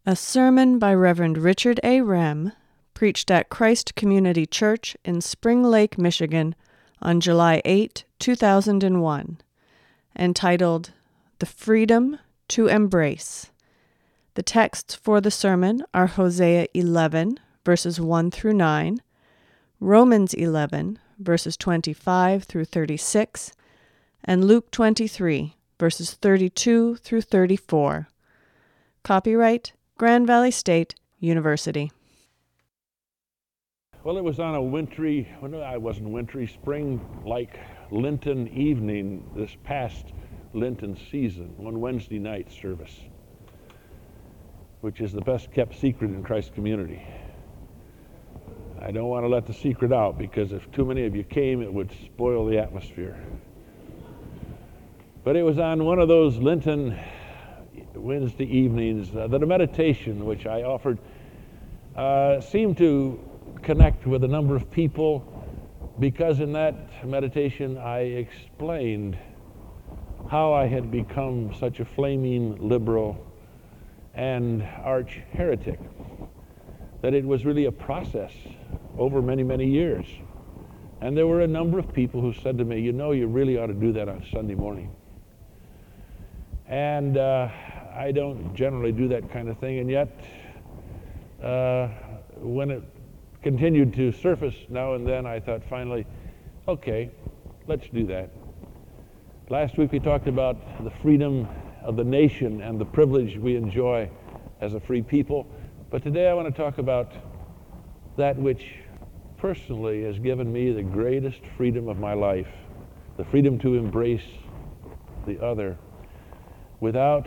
A sermon by Reverend Richard A. Rem, preached at Christ Community Church in Spring Lake, Michigan, on July 8, 2001, entitled The Freedom to Embrace. The texts for the sermon are Hosea 11, verses 1 through 9, Romans 11, verses 25 through 36, and Luke 23, verses 32 through 34. Copyright Grand Valley State University. Well, it was on a wintry, well, no, it wasn't wintry, spring-like Lenten evening this past Lenten season, one Wednesday night service, which is the best kept secret in Christ Community. I don't want to let the secret out because if too many of you came, it would spoil the atmosphere. But it was on one of those Lenten Wednesday evenings that a meditation which I offered seemed to connect with a number of people, because in that meditation I explained how I had become such a flaming liberal and arch heretic, that it was really a process over many, many years. And there were a number of people who said to me, you know, you really ought to do that on Sunday morning. And I don't generally do that kind of thing, and yet when it continued to surface now and then, I thought finally, okay, let's do that. Last week we talked about the freedom of the nation and the privilege we enjoy as a free people, but today I want to talk about that which personally has given me the greatest freedom of my life, the freedom to embrace the other without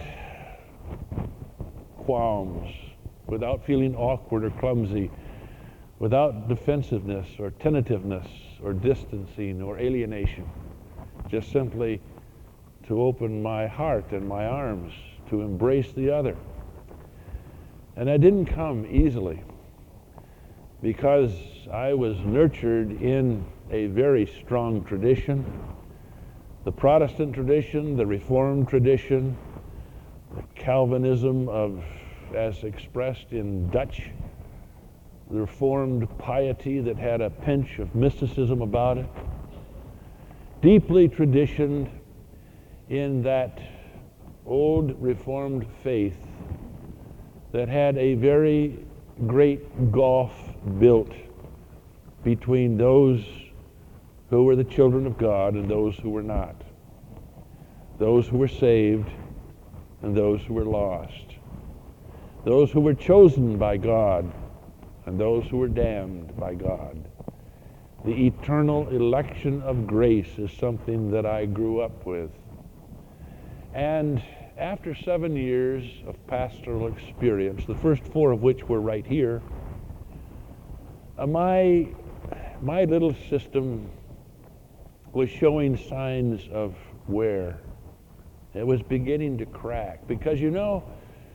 qualms, without feeling awkward or clumsy, without defensiveness or tentativeness or distancing or alienation, just simply to open my heart and my arms to embrace the other. And that didn't come easily, because I was nurtured in a very strong tradition, the Protestant tradition, the Reformed tradition, the Calvinism as expressed in Dutch, the Reformed piety that had a pinch of mysticism about it, deeply traditioned in that old Reformed faith that had a very great gulf built between those who were the children of God and those who were not, those who were saved and those who were lost, those who were chosen by God and those who were damned by God. The eternal election of grace is something that I grew up with. And after 7 years of pastoral experience, the first 4 of which were right here, my little system was showing signs of wear. It was beginning to crack, because you know,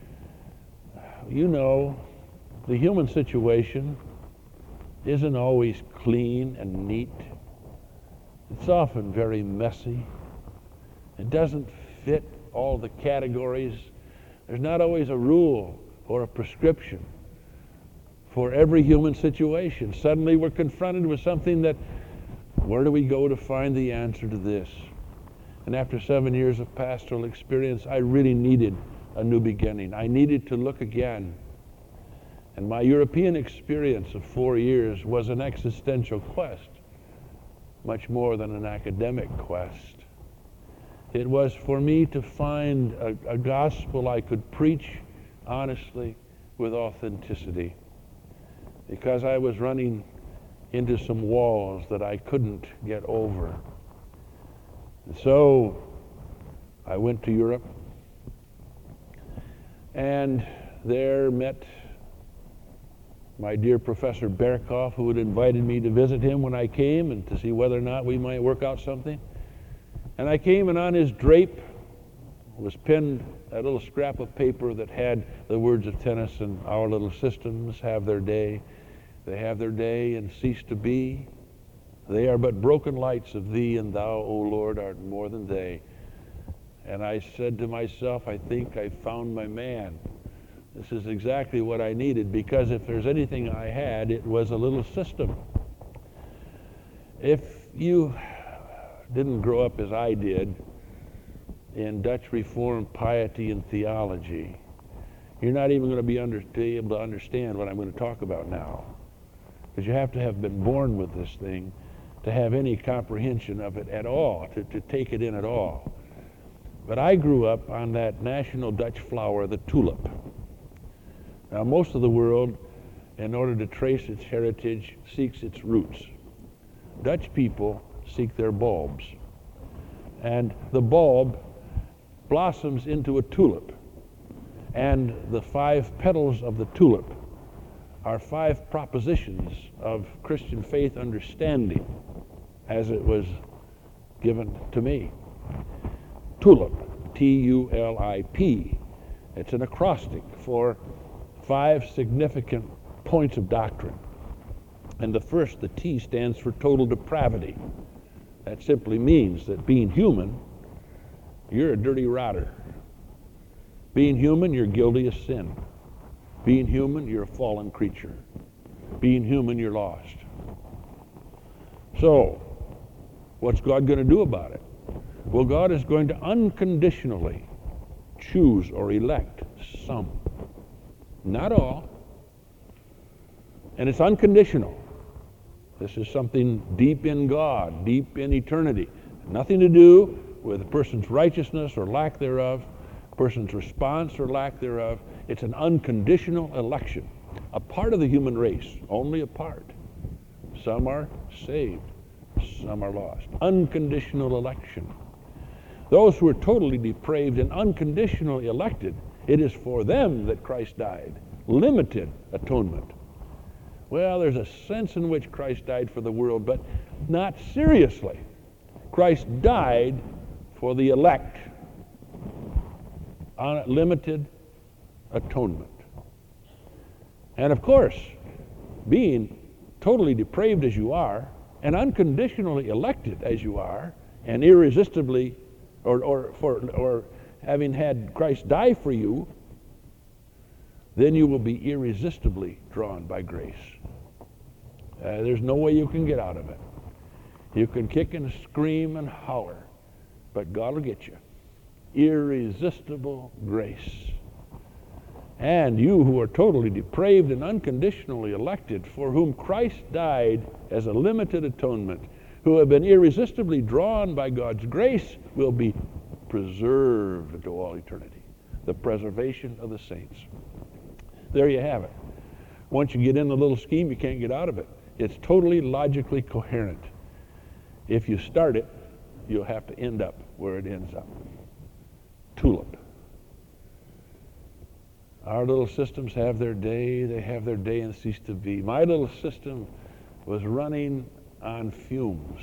the human situation isn't always clean and neat. It's often very messy. It doesn't fit all the categories. There's not always a rule or a prescription for every human situation. Suddenly we're confronted with something that, where do we go to find the answer to this? And after 7 years of pastoral experience, I really needed a new beginning. I needed to look again. And my European experience of 4 years was an existential quest, much more than an academic quest. It was for me to find a gospel I could preach honestly with authenticity, because I was running into some walls that I couldn't get over. And so I went to Europe, and there met my dear Professor Berkoff, who had invited me to visit him when I came and to see whether or not we might work out something. And I came, and on his drape was pinned a little scrap of paper that had the words of Tennyson, "Our little systems have their day. They have their day and cease to be. They are but broken lights of thee, and thou, O Lord, art more than they." And I said to myself, I think I found my man. This is exactly what I needed, because if there's anything I had, it was a little system. If you didn't grow up as I did in Dutch Reformed piety and theology, you're not even going to be able to understand what I'm going to talk about now. Because you have to have been born with this thing to have any comprehension of it at all, to take it in at all. But I grew up on that national Dutch flower, the tulip. Now, most of the world, in order to trace its heritage, seeks its roots. Dutch people seek their bulbs. And the bulb blossoms into a tulip. And the 5 petals of the tulip are 5 propositions of Christian faith understanding as it was given to me. Tulip, T-U-L-I-P. It's an acrostic for 5 significant points of doctrine. And the first, the T, stands for total depravity. That simply means that being human, you're a dirty rotter. Being human, you're guilty of sin. Being human, you're a fallen creature. Being human, you're lost. So, what's God going to do about it? Well, God is going to unconditionally choose or elect some. Not all. And it's unconditional. This is something deep in God, deep in eternity. Nothing to do with a person's righteousness or lack thereof, a person's response or lack thereof. It's an unconditional election. A part of the human race, only a part. Some are saved, some are lost. Unconditional election. Those who are totally depraved and unconditionally elected, it is for them that Christ died. Limited atonement. Well, there's a sense in which Christ died for the world, but not seriously. Christ died for the elect. Limited atonement. And of course, being totally depraved as you are, and unconditionally elected as you are, and irresistibly, or having had Christ die for you, then you will be irresistibly drawn by grace. There's no way you can get out of it. You can kick and scream and holler, but God will get you. Irresistible grace. And you who are totally depraved and unconditionally elected, for whom Christ died as a limited atonement, who have been irresistibly drawn by God's grace, will be preserved into all eternity. The preservation of the saints. There you have it. Once you get in the little scheme, you can't get out of it. It's totally logically coherent. If you start it, you'll have to end up where it ends up. Tulip. Our little systems have their day, they have their day and cease to be. My little system was running on fumes.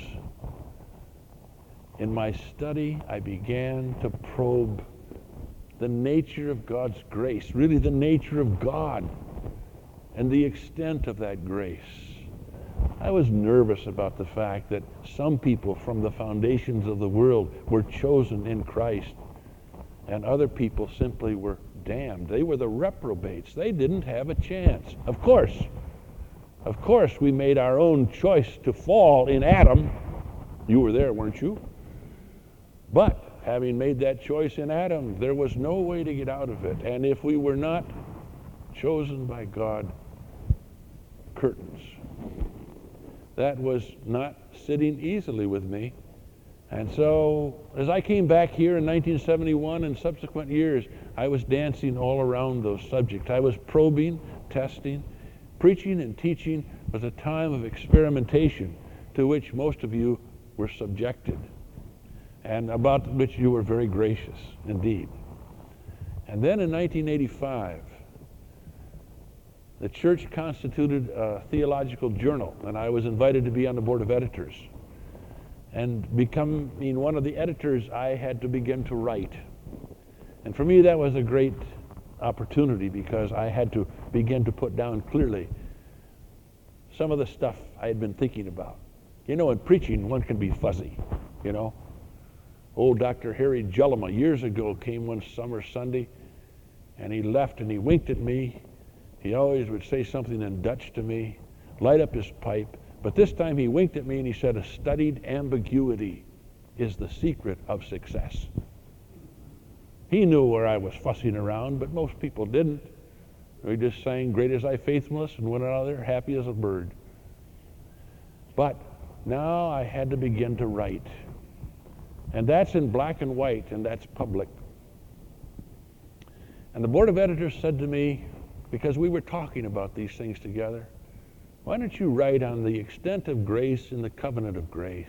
In my study, I began to probe the nature of God's grace, really the nature of God, and the extent of that grace. I was nervous about the fact that some people from the foundations of the world were chosen in Christ, and other people simply were damned. They were the reprobates. They didn't have a chance. Of course, we made our own choice to fall in Adam. You were there, weren't you? But having made that choice in Adam, there was no way to get out of it. And if we were not chosen by God, curtains. That was not sitting easily with me. And so, as I came back here in 1971 and subsequent years, I was dancing all around those subjects. I was probing, testing. Preaching and teaching was a time of experimentation to which most of you were subjected, and about which you were very gracious indeed. And then in 1985, the church constituted a theological journal, and I was invited to be on the board of editors. And becoming one of the editors, I had to begin to write. And for me, that was a great opportunity, because I had to begin to put down clearly some of the stuff I had been thinking about. You know, in preaching, one can be fuzzy, you know. Old Dr. Harry Jellema years ago came one summer Sunday, And he left and he winked at me. He always would say something in Dutch to me, light up his pipe. But this time he winked at me and he said, a studied ambiguity is the secret of success. He knew where I was fussing around, but most people didn't. We just sang, great is thy faithfulness, and went out there happy as a bird. But now I had to begin to write. And that's in black and white, and that's public. And the board of editors said to me, because we were talking about these things together, why don't you write on the extent of grace in the covenant of grace?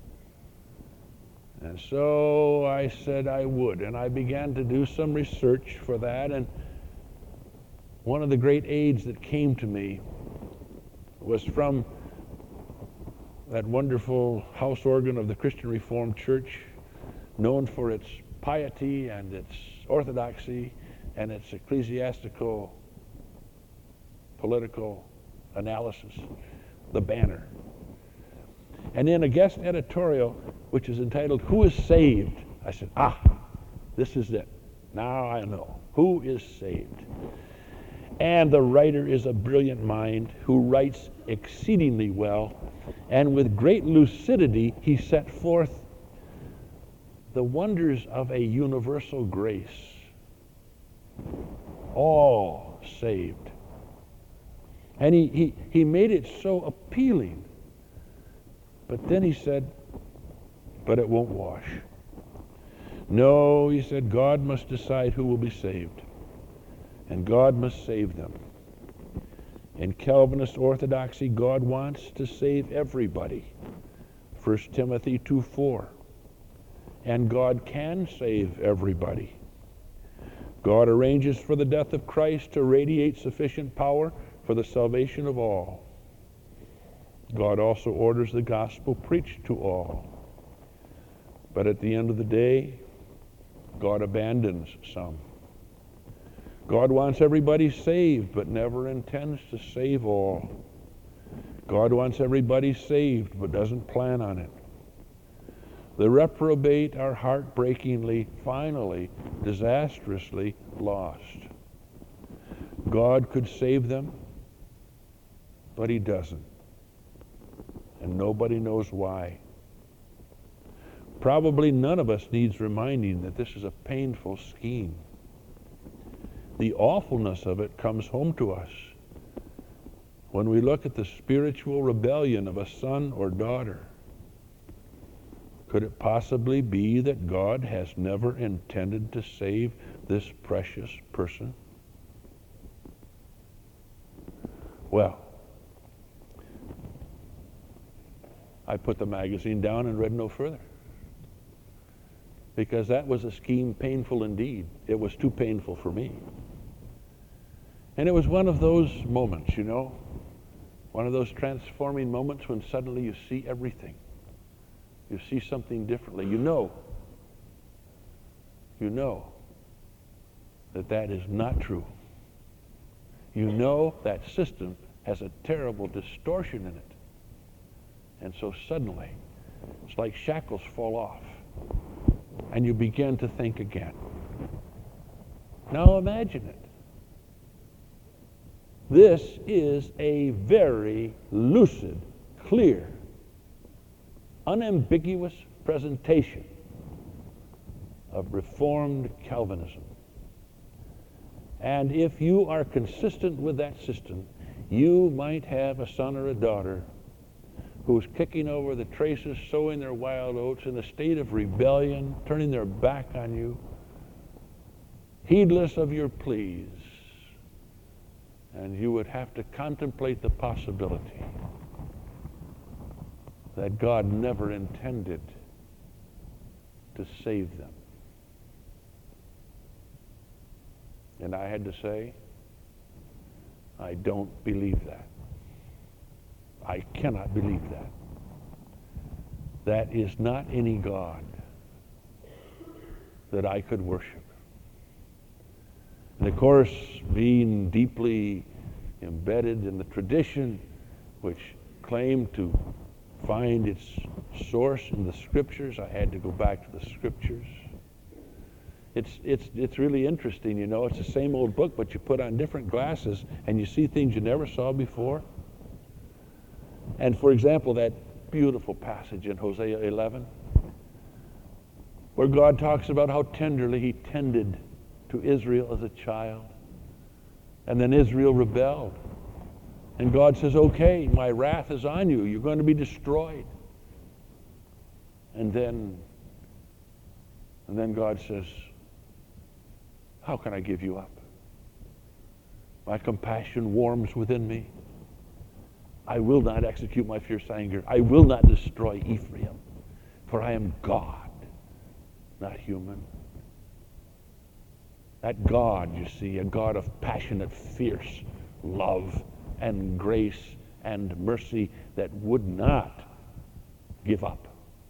And so I said I would, and I began to do some research for that, and one of the great aids that came to me was from that wonderful house organ of the Christian Reformed Church, known for its piety and its orthodoxy and its ecclesiastical political analysis, the Banner. And in a guest editorial, which is entitled, Who is Saved? I said, this is it. Now I know. Who is saved? And the writer is a brilliant mind who writes exceedingly well, and with great lucidity he set forth the wonders of a universal grace. All saved. And he made it so appealing. But then he said, but it won't wash. No, he said, God must decide who will be saved. And God must save them. In Calvinist orthodoxy, God wants to save everybody. 1 Timothy 2:4. And God can save everybody. God arranges for the death of Christ to radiate sufficient power for the salvation of all. God also orders the gospel preached to all. But at the end of the day, God abandons some. God wants everybody saved, but never intends to save all. God wants everybody saved, but doesn't plan on it. The reprobate are heartbreakingly, finally, disastrously lost. God could save them, but he doesn't. And nobody knows why. Probably none of us needs reminding that this is a painful scheme. The awfulness of it comes home to us when we look at the spiritual rebellion of a son or daughter. Could it possibly be that God has never intended to save this precious person? Well, I put the magazine down and read no further, because that was a scheme painful indeed. It was too painful for me. And it was one of those moments, one of those transforming moments when suddenly you see everything. You see something differently. You know that is not true. You know that system has a terrible distortion in it. And so suddenly, it's like shackles fall off, and you begin to think again. Now imagine it. This is a very lucid, clear, unambiguous presentation of Reformed Calvinism. And if you are consistent with that system, you might have a son or a daughter who's kicking over the traces, sowing their wild oats in a state of rebellion, turning their back on you, heedless of your pleas. And you would have to contemplate the possibility that God never intended to save them. And I had to say, I don't believe that. I cannot believe that. That is not any God that I could worship. And of course, being deeply embedded in the tradition which claimed to find its source in the Scriptures, I had to go back to the Scriptures. It's really interesting, you know. It's the same old book, but you put on different glasses and you see things you never saw before. And for example, that beautiful passage in Hosea 11, where God talks about how tenderly he tended to Israel as a child. And then Israel rebelled. And God says, okay, my wrath is on you. You're going to be destroyed. And then God says, how can I give you up? My compassion warms within me. I will not execute my fierce anger. I will not destroy Ephraim, for I am God, not human. That God, you see, a God of passionate, fierce love and grace and mercy that would not give up.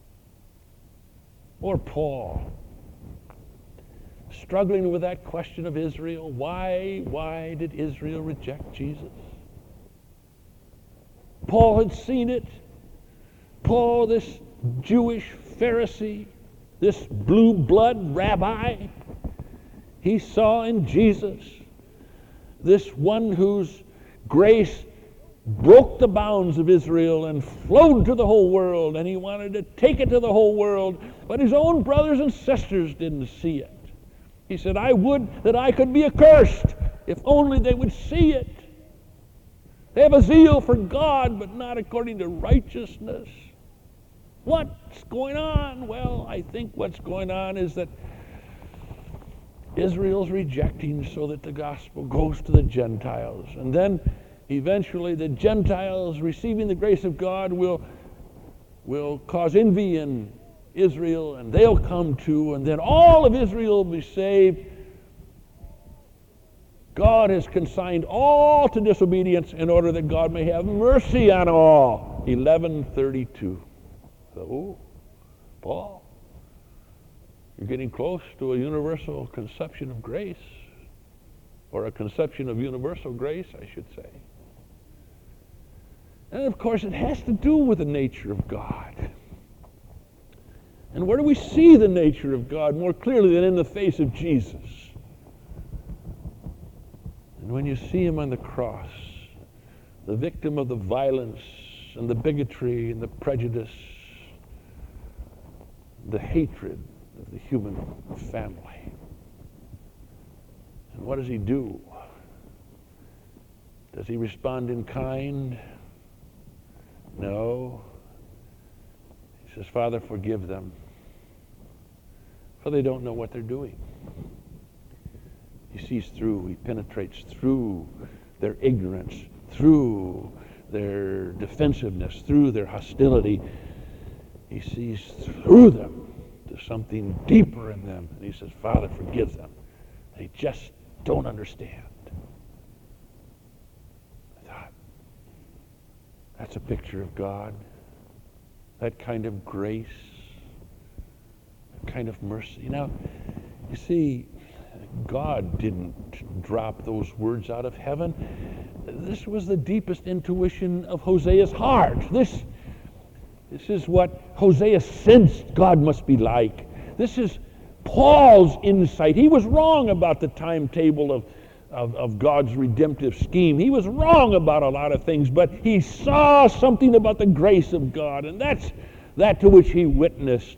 Or Paul, struggling with that question of Israel. Why did Israel reject Jesus? Paul had seen it. Paul, this Jewish Pharisee, this blue blood rabbi, he saw in Jesus this one whose grace broke the bounds of Israel and flowed to the whole world, and he wanted to take it to the whole world, but his own brothers and sisters didn't see it. He said, I would that I could be accursed if only they would see it. They have a zeal for God, but not according to righteousness. What's going on? Well, I think what's going on is that Israel's rejecting so that the gospel goes to the Gentiles. And then eventually the Gentiles receiving the grace of God will cause envy in Israel, and they'll come too, and then all of Israel will be saved. God has consigned all to disobedience in order that God may have mercy on all. 11:32. So, Paul, you're getting close to a universal conception of grace, or a conception of universal grace, I should say. And of course, it has to do with the nature of God. And where do we see the nature of God more clearly than in the face of Jesus? And when you see him on the cross, the victim of the violence and the bigotry and the prejudice, the hatred of the human family. And what does he do? Does he respond in kind? No. He says, Father, forgive them, for they don't know what they're doing. He sees through, he penetrates through their ignorance, through their defensiveness, through their hostility. He sees through them to something deeper in them. And he says, Father, forgive them. They just don't understand. I thought, that's a picture of God. That kind of grace, that kind of mercy. Now, you see, God didn't drop those words out of heaven. This was the deepest intuition of Hosea's heart. This is what Hosea sensed God must be like. This is Paul's insight. He was wrong about the timetable of God's redemptive scheme. He was wrong about a lot of things, but he saw something about the grace of God, and that's that to which he witnessed.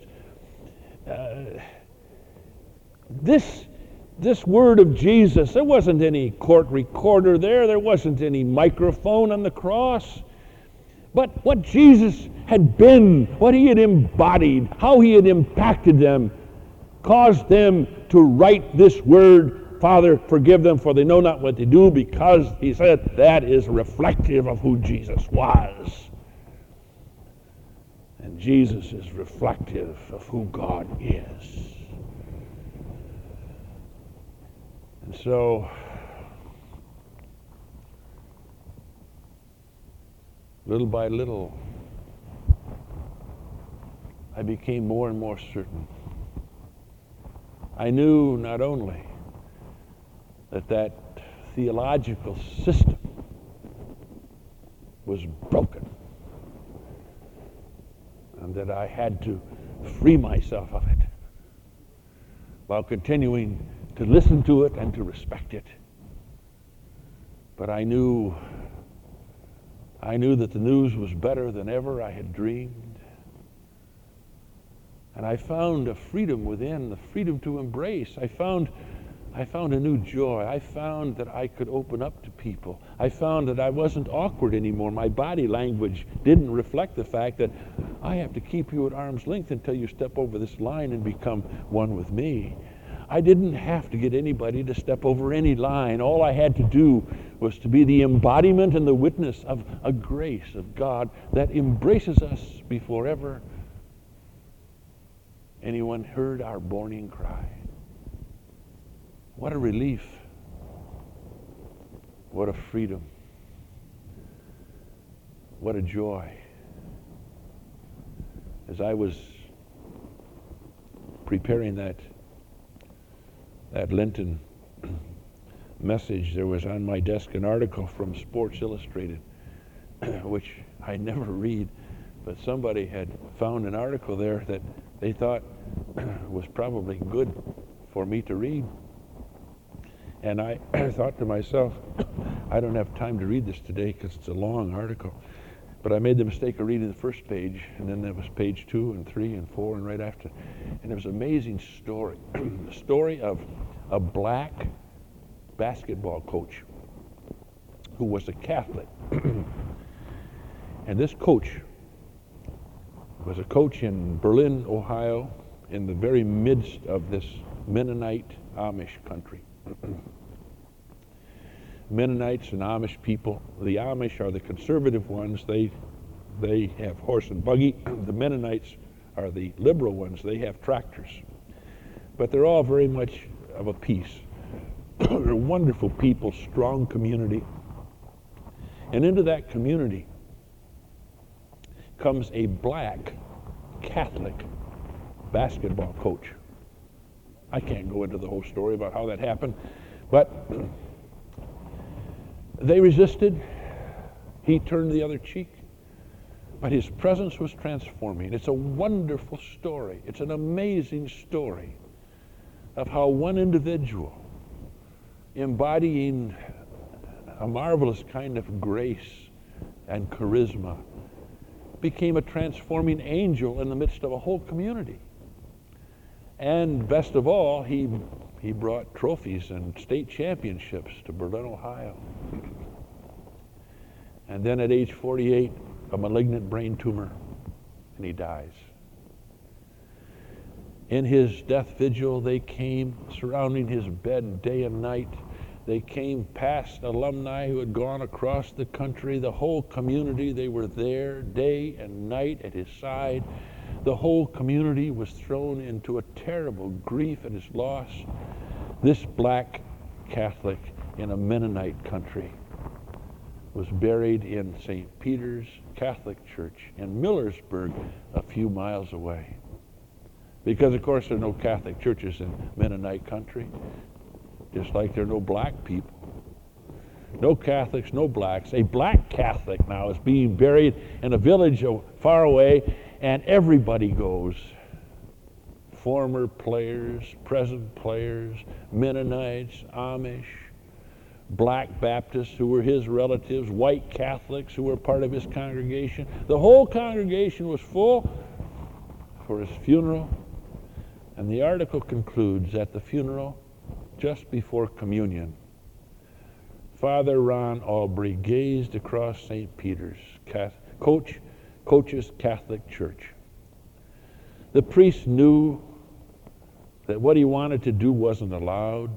This word of Jesus, there wasn't any court recorder there wasn't any microphone on the cross. But what Jesus had been, what he had embodied, how he had impacted them, caused them to write this word, Father, forgive them, for they know not what they do, because he said that is reflective of who Jesus was. And Jesus is reflective of who God is. And so, little by little, I became more and more certain. I knew not only that theological system was broken, and that I had to free myself of it, while continuing to listen to it and to respect it. But I knew that the news was better than ever I had dreamed. And I found a freedom within, the freedom to embrace. I found a new joy. I found that I could open up to people. I found that I wasn't awkward anymore. My body language didn't reflect the fact that I have to keep you at arm's length until you step over this line and become one with me. I didn't have to get anybody to step over any line. All I had to do was to be the embodiment and the witness of a grace of God that embraces us before ever anyone heard our mourning cry. What a relief. What a freedom. What a joy. As I was preparing that Lenten message, there was on my desk an article from Sports Illustrated, which I never read, but somebody had found an article there that they thought was probably good for me to read. And I thought to myself, I don't have time to read this today because it's a long article. But I made the mistake of reading the first page, and then there was page 2 and 3 and 4 and right after. And it was an amazing story. The story of a black basketball coach who was a Catholic. And this coach was a coach in Berlin, Ohio, in the very midst of this Mennonite Amish country. Mennonites and Amish people. The Amish are the conservative ones. They have horse and buggy. The Mennonites are the liberal ones. They have tractors. But they're all very much of a piece. They're wonderful people, strong community. And into that community comes a black Catholic basketball coach. I can't go into the whole story about how that happened, but they resisted. He turned the other cheek, but his presence was transforming. It's a wonderful story. It's an amazing story of how one individual, embodying a marvelous kind of grace and charisma, became a transforming angel in the midst of a whole community. And best of all, he brought trophies and state championships to Berlin, Ohio. And then at age 48, a malignant brain tumor, and he dies. In his death vigil, they came surrounding his bed day and night. They came past alumni who had gone across the country, the whole community. They were there day and night at his side. The whole community was thrown into a terrible grief at his loss. This black Catholic in a Mennonite country was buried in St. Peter's Catholic Church in Millersburg, a few miles away. Because, of course, there are no Catholic churches in Mennonite country, just like there are no black people. No Catholics, no blacks. A black Catholic now is being buried in a village far away, and everybody goes. Former players, present players, Mennonites, Amish, black Baptists who were his relatives, white Catholics who were part of his congregation. The whole congregation was full for his funeral. And the article concludes, at the funeral, just before communion, Father Ron Albury gazed across St. Peter's, Coach's Catholic Church. The priest knew that what he wanted to do wasn't allowed,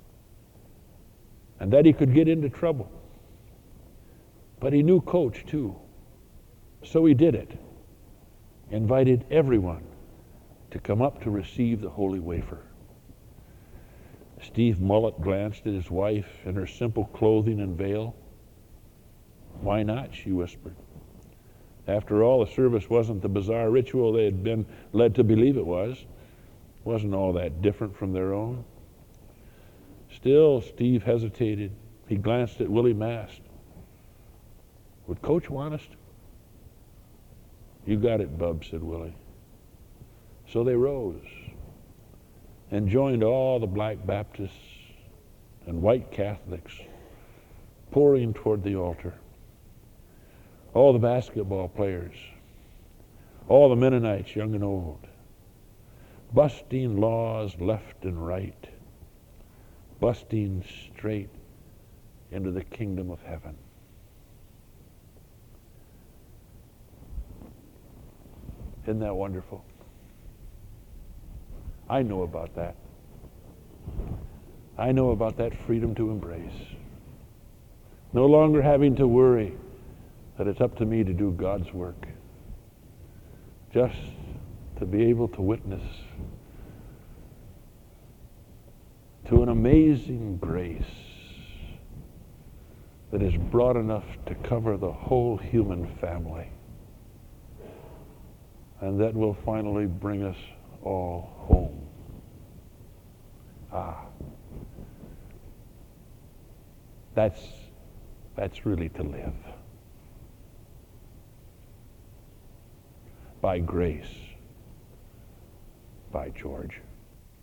and that he could get into trouble. But he knew Coach too. So he did it. Invited everyone to come up to receive the holy wafer. Steve Mullet glanced at his wife in her simple clothing and veil. Why not, she whispered. After all, the service wasn't the bizarre ritual they had been led to believe it was. It wasn't all that different from their own. Still, Steve hesitated. He glanced at Willie Mast. Would Coach want us to? You got it, Bub, said Willie. So they rose. and joined all the black Baptists and white Catholics pouring toward the altar. All the basketball players, all the Mennonites, young and old, busting laws left and right, busting straight into the kingdom of heaven. Isn't that wonderful? I know about that. I know about that freedom to embrace. No longer having to worry that it's up to me to do God's work. Just to be able to witness to an amazing grace that is broad enough to cover the whole human family, and that will finally bring us all home. That's really to live. By grace, by George.